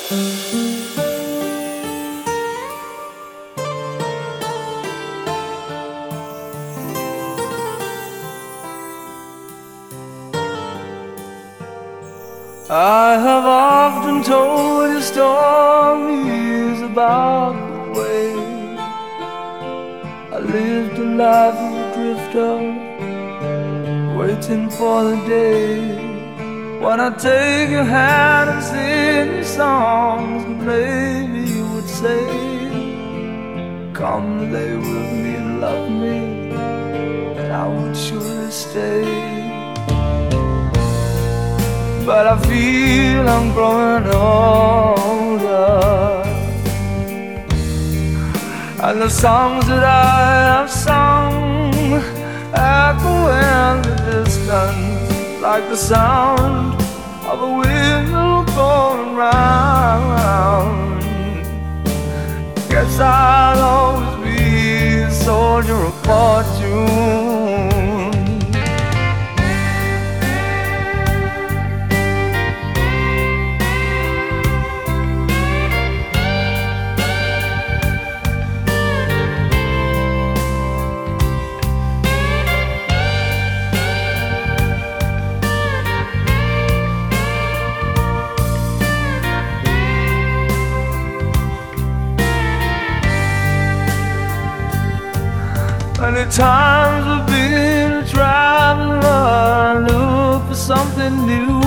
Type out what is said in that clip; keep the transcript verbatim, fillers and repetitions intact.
I have often told you stories about the way I lived a life of a drifter, waiting for the day when I take your hand and sing you songs, and maybe you would say, come lay with me and love me, and I would surely stay. But I feel I'm growing older, and the songs that I have sung echo in the distance like the sound of a wheel going round. Guess I'll always be a soldier of fortune. Many times I've been a traveler, look for something new,